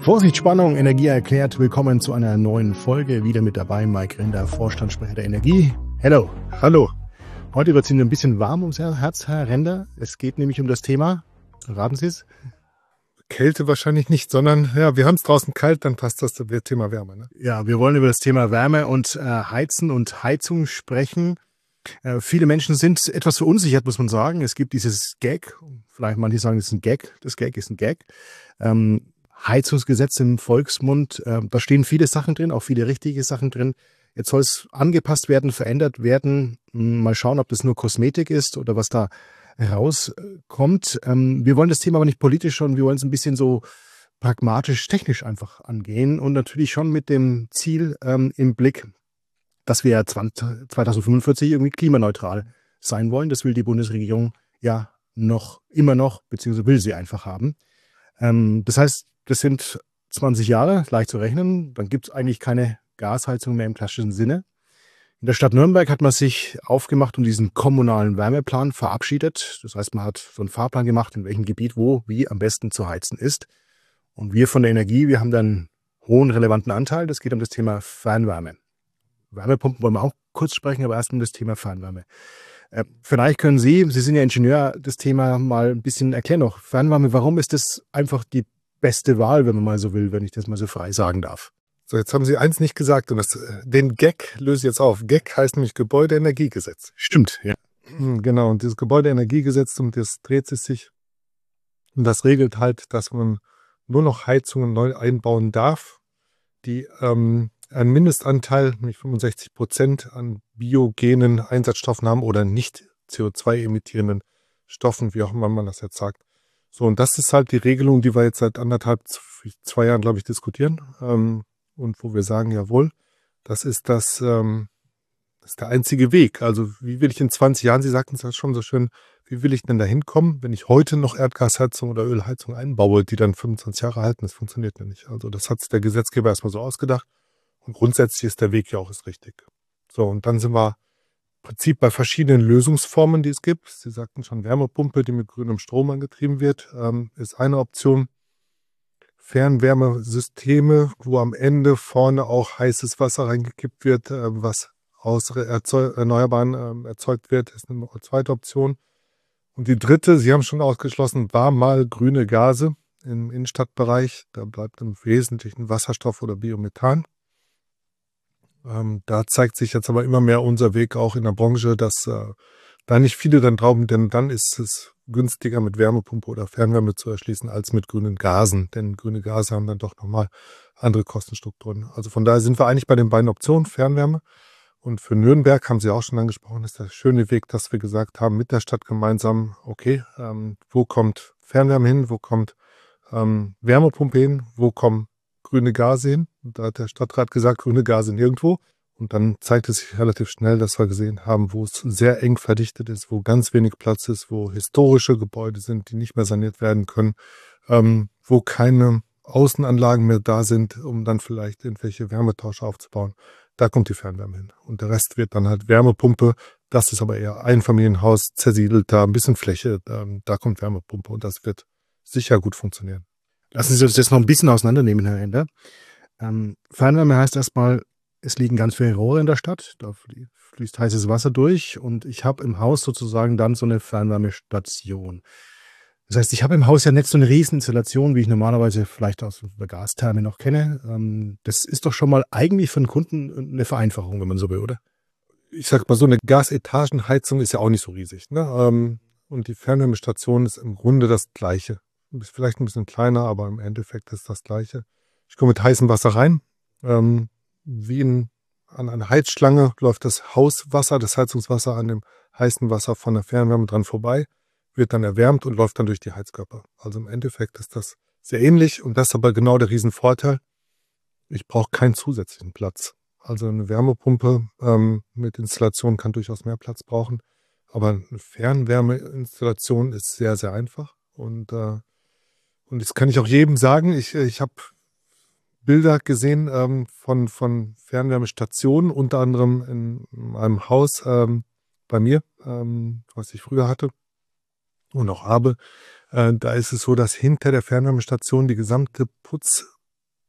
Vorsicht, Spannung, Energie erklärt. Willkommen zu einer neuen Folge. Wieder mit dabei Mike Rinder, Vorstandssprecher der Energie. Hello. Hallo. Heute wird es Ihnen ein bisschen warm ums Herz, Herr Rinder. Es geht nämlich um das Thema, raten Sie es? Kälte wahrscheinlich nicht, sondern ja, wir haben es draußen kalt, dann passt das Thema Wärme. Ne? Ja, wir wollen über das Thema Wärme und Heizen und Heizung sprechen. Viele Menschen sind etwas verunsichert, muss man sagen. Es gibt dieses Gag, vielleicht manche sagen, es ist ein Gag. Das Gag ist ein Gag. Heizungsgesetz im Volksmund, da stehen viele Sachen drin, auch viele richtige Sachen drin. Jetzt soll es angepasst werden, verändert werden. Mal schauen, ob das nur Kosmetik ist oder was da rauskommt. Wir wollen das Thema aber nicht politisch, sondern wir wollen es ein bisschen so pragmatisch, technisch einfach angehen und natürlich schon mit dem Ziel im Blick, dass wir 2045 irgendwie klimaneutral sein wollen. Das will die Bundesregierung ja immer noch, beziehungsweise will sie einfach haben. Das heißt, das sind 20 Jahre, leicht zu rechnen. Dann gibt es eigentlich keine Gasheizung mehr im klassischen Sinne. In der Stadt Nürnberg hat man sich aufgemacht und diesen kommunalen Wärmeplan verabschiedet. Das heißt, man hat so einen Fahrplan gemacht, in welchem Gebiet wie am besten zu heizen ist. Und wir von der Energie, wir haben dann einen hohen relevanten Anteil. Das geht um das Thema Fernwärme. Wärmepumpen wollen wir auch kurz sprechen, aber erst um das Thema Fernwärme. Vielleicht können Sie sind ja Ingenieur, das Thema mal ein bisschen erklären noch. Fernwärme, warum ist das einfach die beste Wahl, wenn man mal so will, wenn ich das mal so frei sagen darf? So, jetzt haben Sie eins nicht gesagt und den Gag löse ich jetzt auf. Gag heißt nämlich Gebäudeenergiegesetz. Stimmt, ja. Genau, und dieses Gebäudeenergiegesetz, um das dreht es sich. Und das regelt halt, dass man nur noch Heizungen neu einbauen darf, die einen Mindestanteil, nämlich 65% an biogenen Einsatzstoffen haben oder nicht CO2-emittierenden Stoffen, wie auch immer man das jetzt sagt. So, und das ist halt die Regelung, die wir jetzt seit 2 Jahren, glaube ich, diskutieren. Und wo wir sagen, jawohl, das ist das ist der einzige Weg. Also wie will ich in 20 Jahren, Sie sagten es ja schon so schön, wie will ich denn da hinkommen, wenn ich heute noch Erdgasheizung oder Ölheizung einbaue, die dann 25 Jahre halten? Das funktioniert ja nicht. Also das hat sich der Gesetzgeber erstmal so ausgedacht. Und grundsätzlich ist der Weg ja auch richtig. So, und dann sind wir im Prinzip bei verschiedenen Lösungsformen, die es gibt. Sie sagten schon, Wärmepumpe, die mit grünem Strom angetrieben wird, ist eine Option. Fernwärmesysteme, wo am Ende vorne auch heißes Wasser reingekippt wird, was aus Erneuerbaren erzeugt wird, ist eine zweite Option. Und die dritte, Sie haben schon ausgeschlossen, war mal grüne Gase im Innenstadtbereich. Da bleibt im Wesentlichen Wasserstoff oder Biomethan. Da zeigt sich jetzt aber immer mehr unser Weg auch in der Branche, dass da nicht viele dann glauben, denn dann ist es günstiger mit Wärmepumpe oder Fernwärme zu erschließen als mit grünen Gasen. Denn grüne Gase haben dann doch nochmal andere Kostenstrukturen. Also von daher sind wir eigentlich bei den beiden Optionen, Fernwärme. Und für Nürnberg, haben Sie auch schon angesprochen, ist der schöne Weg, dass wir gesagt haben, mit der Stadt gemeinsam, okay, wo kommt Fernwärme hin, wo kommt Wärmepumpe hin, wo kommen grüne Gase hin? Und da hat der Stadtrat gesagt, grüne Gase nirgendwo. Und dann zeigt es sich relativ schnell, dass wir gesehen haben, wo es sehr eng verdichtet ist, wo ganz wenig Platz ist, wo historische Gebäude sind, die nicht mehr saniert werden können, wo keine Außenanlagen mehr da sind, um dann vielleicht irgendwelche Wärmetauscher aufzubauen. Da kommt die Fernwärme hin. Und der Rest wird dann halt Wärmepumpe. Das ist aber eher Einfamilienhaus, zersiedelt da, ein bisschen Fläche. Da kommt Wärmepumpe und das wird sicher gut funktionieren. Lassen Sie uns das noch ein bisschen auseinandernehmen, Herr Rinder. Fernwärme heißt erstmal, es liegen ganz viele Rohre in der Stadt, da fließt heißes Wasser durch und ich habe im Haus sozusagen dann so eine Fernwärmestation. Das heißt, ich habe im Haus ja nicht so eine Rieseninstallation, wie ich normalerweise vielleicht aus der Gastherme noch kenne. Das ist doch schon mal eigentlich für den Kunden eine Vereinfachung, wenn man so will, oder? Ich sag mal, so eine Gasetagenheizung ist ja auch nicht so riesig, ne? Und die Fernwärmestation ist im Grunde das Gleiche. Ist vielleicht ein bisschen kleiner, aber im Endeffekt ist das Gleiche. Ich komme mit heißem Wasser rein. An einer Heizschlange läuft das Hauswasser, das Heizungswasser an dem heißen Wasser von der Fernwärme dran vorbei, wird dann erwärmt und läuft dann durch die Heizkörper. Also im Endeffekt ist das sehr ähnlich und das ist aber genau der Riesenvorteil. Ich brauche keinen zusätzlichen Platz. Also eine Wärmepumpe mit Installation kann durchaus mehr Platz brauchen, aber eine Fernwärmeinstallation ist sehr, sehr einfach und das kann ich auch jedem sagen. Ich habe Bilder gesehen von Fernwärmestationen, unter anderem in einem Haus bei mir, was ich früher hatte und auch habe. Da ist es so, dass hinter der Fernwärmestation die gesamte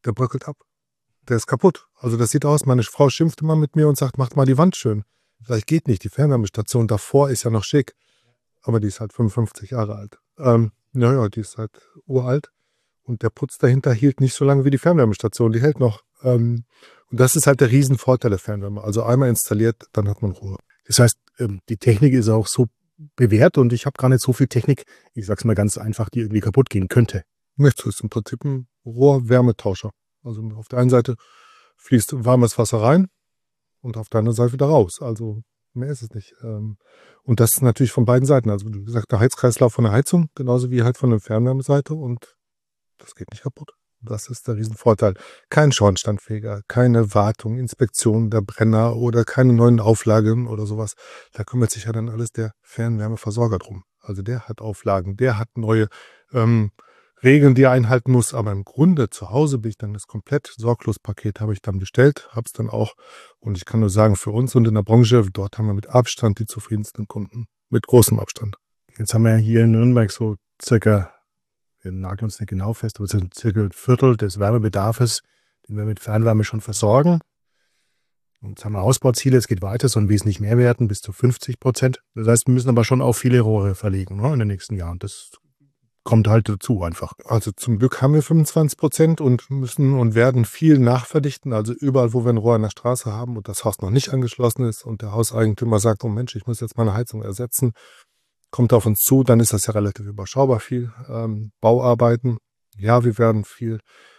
der bröckelt ab. Der ist kaputt. Also das sieht aus, meine Frau schimpft immer mit mir und sagt, macht mal die Wand schön. Vielleicht geht nicht, die Fernwärmestation davor ist ja noch schick, aber die ist halt 55 Jahre alt. Naja, die ist halt uralt und der Putz dahinter hielt nicht so lange wie die Fernwärmestation, die hält noch. Und das ist halt der Riesenvorteil der Fernwärme. Also einmal installiert, dann hat man Ruhe. Das heißt, die Technik ist auch so bewährt und ich habe gar nicht so viel Technik, ich sag's mal ganz einfach, die irgendwie kaputt gehen könnte. Das ist im Prinzip ein Rohrwärmetauscher. Also auf der einen Seite fließt warmes Wasser rein und auf der anderen Seite wieder raus. Also mehr ist es nicht. Und das ist natürlich von beiden Seiten. Also wie gesagt, der Heizkreislauf von der Heizung, genauso wie halt von der Fernwärmeseite und das geht nicht kaputt. Das ist der Riesenvorteil. Kein Schornsteinfeger, keine Wartung, Inspektion der Brenner oder keine neuen Auflagen oder sowas. Da kümmert sich ja dann alles der Fernwärmeversorger drum. Also der hat Auflagen, der hat neue Regeln, die er einhalten muss. Aber im Grunde zu Hause bin ich dann das komplett Sorglospaket habe ich dann bestellt, habe es dann auch. Und ich kann nur sagen, für uns und in der Branche, dort haben wir mit Abstand die zufriedensten Kunden. Mit großem Abstand. Jetzt haben wir hier in Nürnberg so circa, wir nageln uns nicht genau fest, aber circa ein Viertel des Wärmebedarfs, den wir mit Fernwärme schon versorgen. Und jetzt haben wir Ausbauziele, es geht weiter, sollen wesentlich mehr werden, bis zu 50%. Das heißt, wir müssen aber schon auch viele Rohre verlegen, ne, in den nächsten Jahren. Das kommt halt dazu einfach. Also zum Glück haben wir 25% und müssen und werden viel nachverdichten. Also überall, wo wir ein Rohr an der Straße haben und das Haus noch nicht angeschlossen ist und der Hauseigentümer sagt, oh Mensch, ich muss jetzt meine Heizung ersetzen, kommt auf uns zu, dann ist das ja relativ überschaubar viel. Bauarbeiten, ja, wir werden viel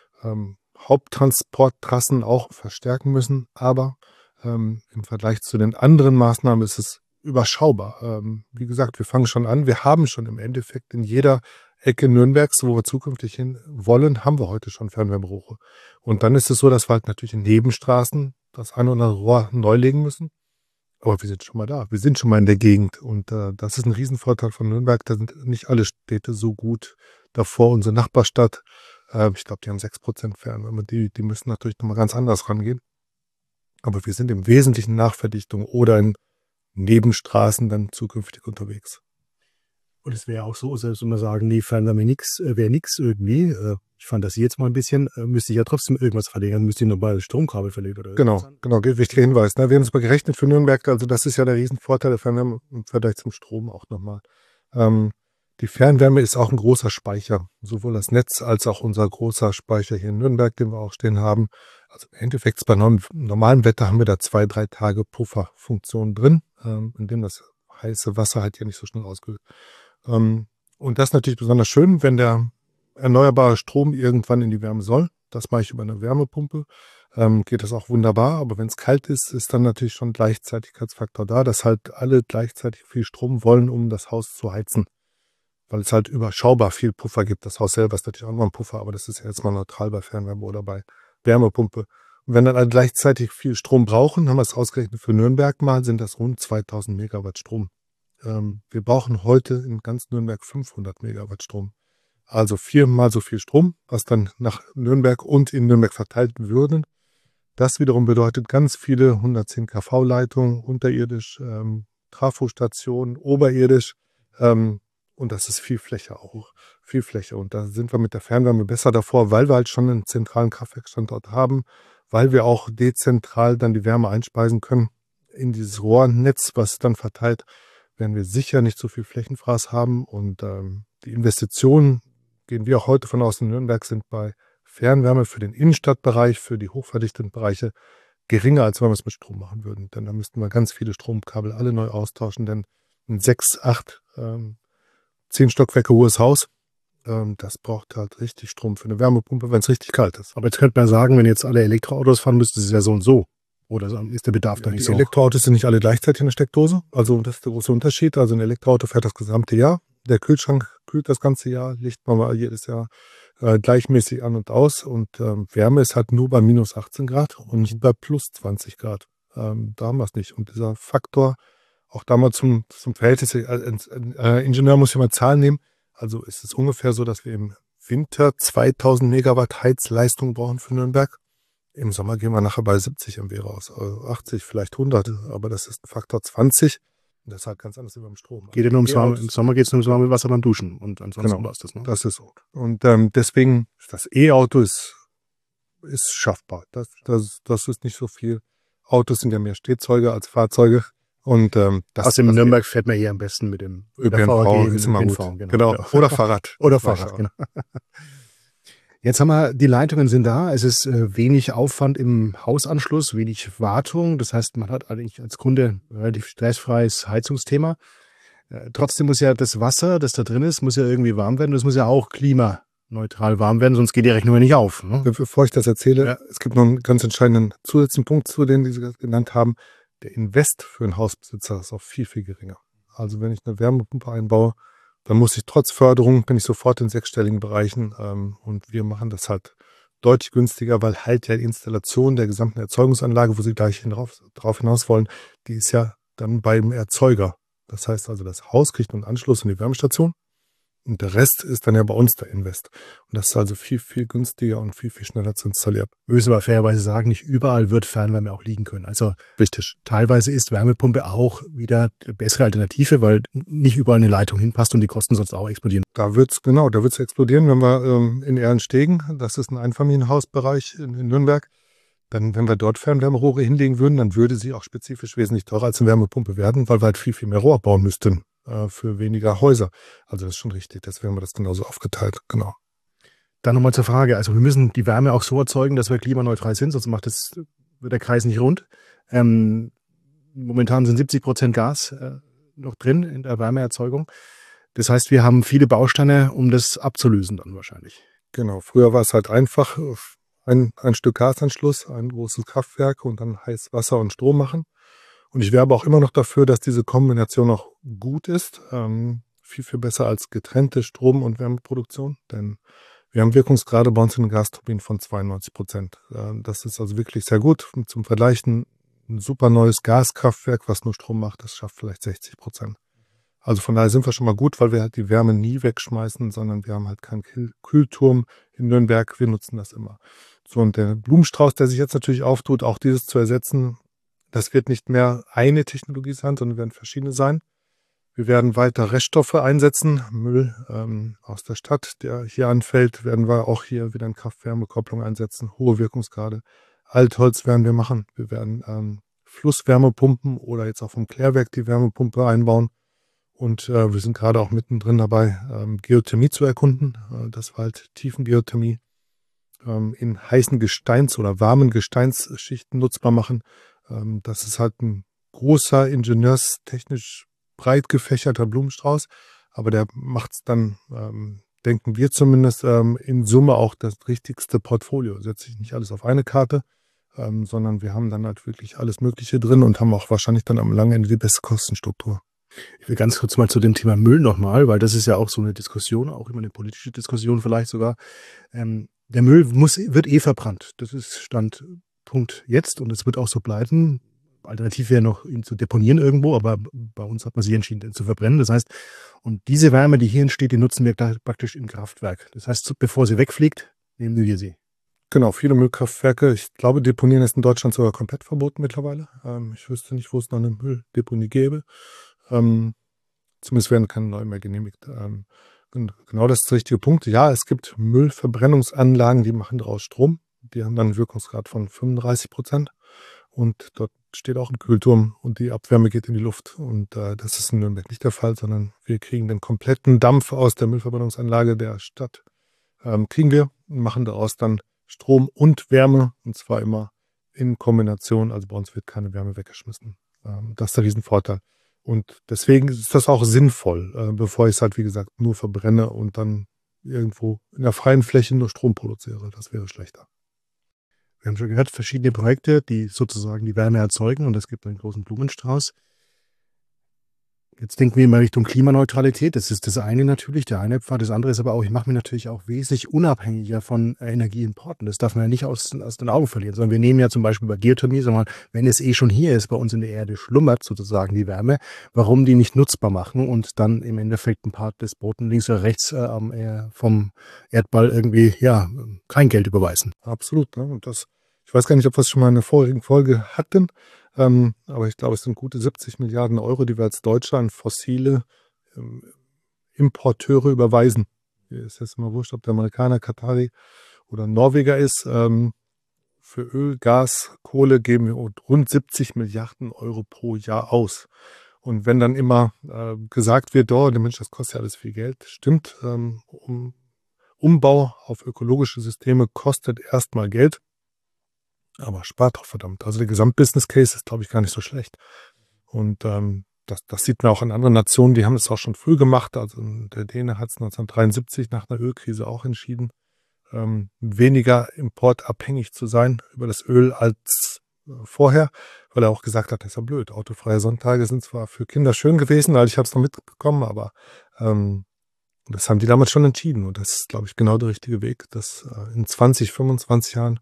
Haupttransporttrassen auch verstärken müssen, aber im Vergleich zu den anderen Maßnahmen ist es überschaubar. Wie gesagt, wir fangen schon an, wir haben schon im Endeffekt in jeder Ecke Nürnbergs, wo wir zukünftig hin wollen, haben wir heute schon Fernwärmerohre. Und dann ist es so, dass wir halt natürlich in Nebenstraßen das ein oder andere Rohr neu legen müssen. Aber wir sind schon mal da. Wir sind schon mal in der Gegend. Und das ist ein Riesenvorteil von Nürnberg. Da sind nicht alle Städte so gut davor. Unsere Nachbarstadt, ich glaube, die haben 6% Fernwärme. Die müssen natürlich nochmal ganz anders rangehen. Aber wir sind im Wesentlichen Nachverdichtung oder in Nebenstraßen dann zukünftig unterwegs. Und es wäre auch so, selbst wenn wir sagen, nee, Fernwärme wäre nix irgendwie. Ich fand das jetzt mal ein bisschen, müsste ich ja trotzdem irgendwas verlegen, müsste ich nur bei Stromkabel verlegen oder Genau, wichtiger Hinweis. Ne? Wir haben es mal gerechnet für Nürnberg, also das ist ja der Riesenvorteil der Fernwärme im Vergleich zum Strom auch nochmal. Die Fernwärme ist auch ein großer Speicher, sowohl das Netz als auch unser großer Speicher hier in Nürnberg, den wir auch stehen haben. Also im Endeffekt bei normalem Wetter haben wir da 2-3 Tage Pufferfunktion drin, in dem das heiße Wasser halt hier nicht so schnell auskühlt. Und das ist natürlich besonders schön, wenn der erneuerbare Strom irgendwann in die Wärme soll. Das mache ich über eine Wärmepumpe. Geht das auch wunderbar. Aber wenn es kalt ist, ist dann natürlich schon ein Gleichzeitigkeitsfaktor da, dass halt alle gleichzeitig viel Strom wollen, um das Haus zu heizen. Weil es halt überschaubar viel Puffer gibt. Das Haus selber ist natürlich auch noch ein Puffer, aber das ist ja jetzt mal neutral bei Fernwärme oder bei Wärmepumpe. Und wenn dann alle gleichzeitig viel Strom brauchen, haben wir es ausgerechnet für Nürnberg mal, sind das rund 2000 Megawatt Strom. Wir brauchen heute in ganz Nürnberg 500 Megawatt Strom. Also 4-mal so viel Strom, was dann nach Nürnberg und in Nürnberg verteilt würden. Das wiederum bedeutet ganz viele 110 kV-Leitungen, unterirdisch, Trafostationen, oberirdisch. Und das ist viel Fläche auch. Viel Fläche. Und da sind wir mit der Fernwärme besser davor, weil wir halt schon einen zentralen Kraftwerksstandort haben, weil wir auch dezentral dann die Wärme einspeisen können in dieses Rohrnetz, was dann verteilt, werden wir sicher nicht so viel Flächenfraß haben. Und die Investitionen, gehen wir auch heute von aus in Nürnberg, sind bei Fernwärme für den Innenstadtbereich, für die hochverdichteten Bereiche geringer, als wenn wir es mit Strom machen würden. Denn da müssten wir ganz viele Stromkabel alle neu austauschen, denn ein 6, 8, 10 Stockwerke hohes Haus, das braucht halt richtig Strom für eine Wärmepumpe, wenn es richtig kalt ist. Aber jetzt könnte man sagen, wenn jetzt alle Elektroautos fahren, müsste es ja so und so. Oder ist der Bedarf da nicht so? Die Elektroautos sind nicht alle gleichzeitig in der Steckdose. Also das ist der große Unterschied. Also ein Elektroauto fährt das gesamte Jahr. Der Kühlschrank kühlt das ganze Jahr, liegt man mal jedes Jahr gleichmäßig an und aus. Und Wärme ist halt nur bei minus 18 Grad und nicht bei plus 20 Grad. Da haben wir es nicht. Und dieser Faktor, auch da mal zum Verhältnis, Ingenieur muss ja mal Zahlen nehmen. Also ist es ungefähr so, dass wir im Winter 2000 Megawatt Heizleistung brauchen für Nürnberg. Im Sommer gehen wir nachher bei 70 MW raus, also 80, vielleicht 100, aber das ist ein Faktor 20. Und das ist halt ganz anders wie beim Strom. Geht ja nur im Sommer geht es nur ums warme Wasser beim Duschen und ansonsten war es das. Ne? Das ist so. Und deswegen, das E-Auto ist ist schaffbar. Das ist nicht so viel. Autos sind ja mehr Stehzeuge als Fahrzeuge. Und aus dem Nürnberg fährt man hier am besten mit dem ÖPNV ist immer gut. Genau. Oder Fahrrad. Oder Fahrrad, genau. Jetzt haben wir, die Leitungen sind da. Es ist wenig Aufwand im Hausanschluss, wenig Wartung. Das heißt, man hat eigentlich als Kunde ein relativ stressfreies Heizungsthema. Trotzdem muss ja das Wasser, das da drin ist, muss ja irgendwie warm werden. Das muss ja auch klimaneutral warm werden, sonst geht die Rechnung ja nicht auf. Ne? Bevor ich das erzähle, es gibt noch einen ganz entscheidenden zusätzlichen Punkt zu denen, die Sie genannt haben. Der Invest für einen Hausbesitzer ist auch viel, viel geringer. Also wenn ich eine Wärmepumpe einbaue, dann muss ich trotz Förderung, bin ich sofort in sechsstelligen Bereichen. Und wir machen das halt deutlich günstiger, weil halt ja die Installation der gesamten Erzeugungsanlage, wo Sie gleich drauf hinaus wollen, die ist ja dann beim Erzeuger. Das heißt also, das Haus kriegt einen Anschluss in die Wärmestation und der Rest ist dann ja bei uns der Invest. Und das ist also viel, viel günstiger und viel, viel schneller zu installieren. Wir müssen aber fairerweise sagen, nicht überall wird Fernwärme auch liegen können. Also richtig. Teilweise ist Wärmepumpe auch wieder eine bessere Alternative, weil nicht überall eine Leitung hinpasst und die Kosten sonst auch explodieren. Da wird's explodieren, wenn wir in Ehrenstegen, das ist ein Einfamilienhausbereich in Nürnberg, dann, wenn wir dort Fernwärmerohre hinlegen würden, dann würde sie auch spezifisch wesentlich teurer als eine Wärmepumpe werden, weil wir halt viel, viel mehr Rohr bauen müssten für weniger Häuser. Also das ist schon richtig, deswegen haben wir das genauso aufgeteilt, genau. Dann nochmal zur Frage, also wir müssen die Wärme auch so erzeugen, dass wir klimaneutral sind, sonst wird der Kreis nicht rund. Momentan sind 70% Gas noch drin in der Wärmeerzeugung. Das heißt, wir haben viele Bausteine, um das abzulösen dann wahrscheinlich. Genau, früher war es halt einfach, ein Stück Gasanschluss, ein großes Kraftwerk und dann heiß Wasser und Strom machen. Und ich werbe auch immer noch dafür, dass diese Kombination auch gut ist. Viel, viel besser als getrennte Strom- und Wärmeproduktion. Denn wir haben Wirkungsgrade bei uns in den Gasturbinen von 92%. Das ist also wirklich sehr gut. Zum Vergleich ein super neues Gaskraftwerk, was nur Strom macht, das schafft vielleicht 60%. Also von daher sind wir schon mal gut, weil wir halt die Wärme nie wegschmeißen, sondern wir haben halt keinen Kühlturm in Nürnberg. Wir nutzen das immer. So, und der Blumenstrauß, der sich jetzt natürlich auftut, auch dieses zu ersetzen, das wird nicht mehr eine Technologie sein, sondern werden verschiedene sein. Wir werden weiter Reststoffe einsetzen. Müll aus der Stadt, der hier anfällt, werden wir auch hier wieder in Kraft-Wärme-Kopplung einsetzen. Hohe Wirkungsgrade. Altholz werden wir machen. Wir werden Flusswärmepumpen oder jetzt auch vom Klärwerk die Wärmepumpe einbauen. Und wir sind gerade auch mittendrin dabei, Geothermie zu erkunden. Das war halt Tiefengeothermie in heißen Gesteins- oder warmen Gesteinsschichten nutzbar machen. Das ist halt ein großer, ingenieurstechnisch breit gefächerter Blumenstrauß, aber der macht es dann, denken wir zumindest, in Summe auch das richtigste Portfolio. Setze ich nicht alles auf eine Karte, sondern wir haben dann halt wirklich alles Mögliche drin und haben auch wahrscheinlich dann am langen Ende die beste Kostenstruktur. Ich will ganz kurz mal zu dem Thema Müll nochmal, weil das ist ja auch so eine Diskussion, auch immer eine politische Diskussion vielleicht sogar. Der Müll wird verbrannt. Das ist Standpunkt jetzt und es wird auch so bleiben. Alternativ wäre noch, ihn zu deponieren irgendwo, aber bei uns hat man sich entschieden, ihn zu verbrennen. Das heißt, und diese Wärme, die hier entsteht, die nutzen wir praktisch im Kraftwerk. Das heißt, bevor sie wegfliegt, nehmen wir sie. Genau, viele Müllkraftwerke. Ich glaube, Deponieren ist in Deutschland sogar komplett verboten mittlerweile. Ich wüsste nicht, wo es noch eine Mülldeponie gäbe. Zumindest werden keine neuen mehr genehmigt. Genau, das ist der richtige Punkt. Ja, es gibt Müllverbrennungsanlagen, die machen daraus Strom. Die haben dann einen Wirkungsgrad von 35%. Und dort steht auch ein Kühlturm und die Abwärme geht in die Luft. Und das ist in Nürnberg nicht der Fall, sondern wir kriegen den kompletten Dampf aus der Müllverbrennungsanlage der Stadt. Kriegen wir und machen daraus dann Strom und Wärme. Und zwar immer in Kombination. Also bei uns wird keine Wärme weggeschmissen. Das ist der Riesenvorteil. Und deswegen ist das auch sinnvoll, bevor ich es halt, wie gesagt, nur verbrenne und dann irgendwo in der freien Fläche nur Strom produziere. Das wäre schlechter. Wir haben schon gehört, verschiedene Projekte, die sozusagen die Wärme erzeugen und es gibt einen großen Blumenstrauß. Jetzt denken wir immer Richtung Klimaneutralität. Das ist das eine natürlich, der eine Pfad. Das andere ist aber auch, ich mache mich natürlich auch wesentlich unabhängiger von Energieimporten. Das darf man ja nicht aus den Augen verlieren, sondern wir nehmen ja zum Beispiel bei Geothermie, sondern wenn es schon hier ist, bei uns in der Erde schlummert sozusagen die Wärme, warum die nicht nutzbar machen und dann im Endeffekt ein Part des Boden links oder rechts vom Erdball irgendwie, ja, kein Geld überweisen. Absolut. Ne? Und ich weiß gar nicht, ob wir es schon mal in der vorigen Folge hatten. Aber ich glaube, es sind gute 70 Milliarden Euro, die wir als Deutschland fossile Importeure überweisen. Hier ist jetzt immer wurscht, ob der Amerikaner, Katari oder Norweger ist. für Öl, Gas, Kohle geben wir rund 70 Milliarden Euro pro Jahr aus. Und wenn dann immer gesagt wird, oh, der Mensch, das kostet ja alles viel Geld, stimmt, Umbau auf ökologische Systeme kostet erstmal Geld, aber spart doch verdammt. Also der Gesamtbusiness Case ist, glaube ich, gar nicht so schlecht. Und das sieht man auch in anderen Nationen, die haben es auch schon früh gemacht. Also der Däne hat es 1973 nach einer Ölkrise auch entschieden, weniger importabhängig zu sein über das Öl als vorher, weil er auch gesagt hat, das ist ja blöd. Autofreie Sonntage sind zwar für Kinder schön gewesen, also ich habe es noch mitbekommen, aber das haben die damals schon entschieden. Und das ist, glaube ich, genau der richtige Weg, dass in 20, 25 Jahren,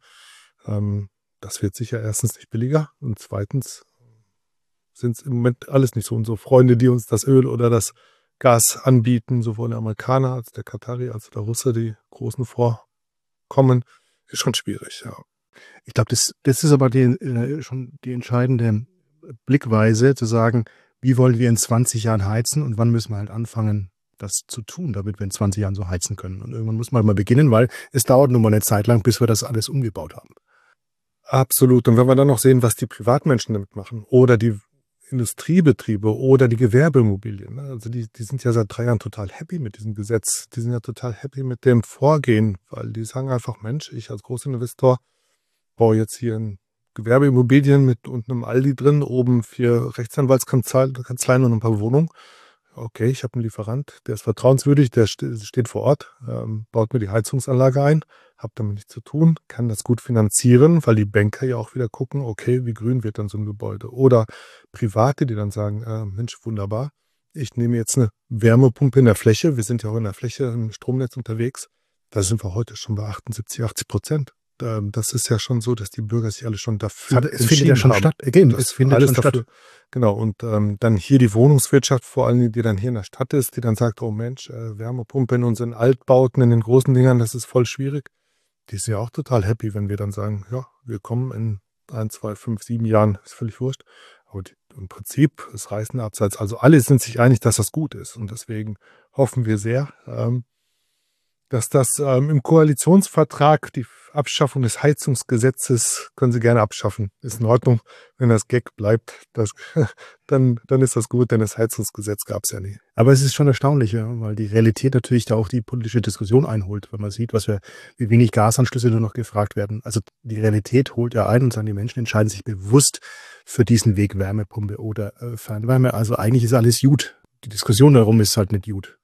das wird sicher erstens nicht billiger und zweitens sind es im Moment alles nicht so unsere Freunde, die uns das Öl oder das Gas anbieten, sowohl der Amerikaner als der Katari als der Russe, die großen vorkommen, ist schon schwierig, ja. Ich glaube, das ist aber schon die entscheidende Blickweise, zu sagen, wie wollen wir in 20 Jahren heizen und wann müssen wir halt anfangen, das zu tun, damit wir in 20 Jahren so heizen können. Und irgendwann muss man halt mal beginnen, weil es dauert nun mal eine Zeit lang, bis wir das alles umgebaut haben. Absolut. Und wenn wir dann noch sehen, was die Privatmenschen damit machen oder die Industriebetriebe oder die Gewerbeimmobilien, also die sind ja seit 3 Jahren total happy mit diesem Gesetz. Die sind ja total happy mit dem Vorgehen, weil die sagen einfach, Mensch, ich als Großinvestor baue jetzt hier ein Gewerbeimmobilien mit unten einem Aldi drin, oben 4 Rechtsanwaltskanzleien und ein paar Wohnungen. Okay, ich habe einen Lieferant, der ist vertrauenswürdig, der steht vor Ort, baut mir die Heizungsanlage ein, habe damit nichts zu tun, kann das gut finanzieren, weil die Banker ja auch wieder gucken, okay, wie grün wird dann so ein Gebäude. Oder Private, die dann sagen, Mensch, wunderbar, ich nehme jetzt eine Wärmepumpe in der Fläche, wir sind ja auch in der Fläche im Stromnetz unterwegs, da sind wir heute schon bei 78, 80%. Das ist ja schon so, dass die Bürger sich alle schon dafür es findet ja schon haben. statt. Es findet alles schon dafür. statt. Genau, und dann hier die Wohnungswirtschaft, vor allem, die dann hier in der Stadt ist, die dann sagt, oh Mensch, Wärmepumpe in unseren Altbauten, in den großen Dingern, das ist voll schwierig. Die ist ja auch total happy, wenn wir dann sagen, ja, wir kommen in 1, 2, 5, 7 Jahren, ist völlig wurscht. Aber im Prinzip ist Reißen abseits. Also alle sind sich einig, dass das gut ist. Und deswegen hoffen wir sehr, dass das im Koalitionsvertrag, die Abschaffung des Heizungsgesetzes, können Sie gerne abschaffen. Ist in Ordnung. Wenn das Gag bleibt, dann ist das gut, denn das Heizungsgesetz gab es ja nie. Aber es ist schon erstaunlich, ja, weil die Realität natürlich da auch die politische Diskussion einholt, wenn man sieht, wie wenig Gasanschlüsse nur noch gefragt werden. Also die Realität holt ja ein und sagen, die Menschen entscheiden sich bewusst für diesen Weg Wärmepumpe oder Fernwärme. Also eigentlich ist alles gut. Die Diskussion darum ist halt nicht gut.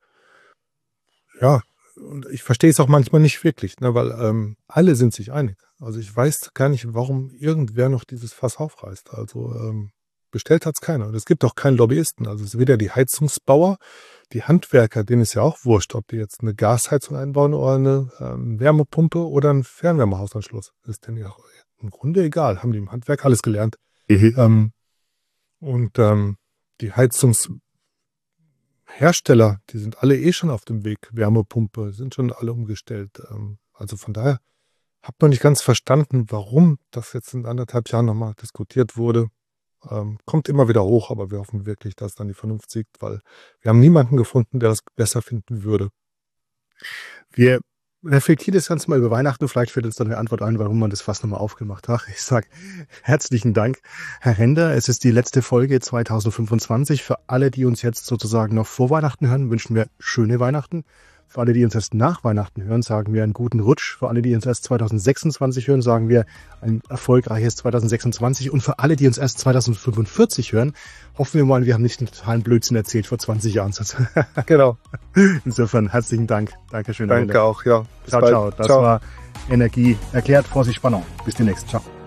Ja. Und ich verstehe es auch manchmal nicht wirklich, ne, weil alle sind sich einig. Also ich weiß gar nicht, warum irgendwer noch dieses Fass aufreißt. Also bestellt hat es keiner. Und es gibt auch keinen Lobbyisten. Also es ist weder die Heizungsbauer, die Handwerker, denen ist ja auch wurscht, ob die jetzt eine Gasheizung einbauen oder eine Wärmepumpe oder einen Fernwärmehausanschluss. Das ist denen ja auch im Grunde egal. Haben die im Handwerk alles gelernt. Die Heizungshersteller, die sind alle schon auf dem Weg, Wärmepumpe, sind schon alle umgestellt. Also von daher habe ich noch nicht ganz verstanden, warum das jetzt in 1,5 Jahren nochmal diskutiert wurde. Kommt immer wieder hoch, aber wir hoffen wirklich, dass dann die Vernunft siegt, weil wir haben niemanden gefunden, der das besser finden würde. Wir reflektieren das Ganze mal über Weihnachten. Vielleicht fällt uns dann eine Antwort ein, warum man das Fass nochmal aufgemacht hat. Ich sage herzlichen Dank, Herr Render. Es ist die letzte Folge 2025. Für alle, die uns jetzt sozusagen noch vor Weihnachten hören, wünschen wir schöne Weihnachten. Für alle, die uns erst nach Weihnachten hören, sagen wir einen guten Rutsch. Für alle, die uns erst 2026 hören, sagen wir ein erfolgreiches 2026. Und für alle, die uns erst 2045 hören, hoffen wir mal, wir haben nicht einen totalen Blödsinn erzählt vor 20 Jahren. Genau. Insofern herzlichen Dank. Dankeschön. Danke auch, ja. Bis bald. Ciao. Das war Energie erklärt, Vorsicht, Spannung. Bis demnächst. Ciao.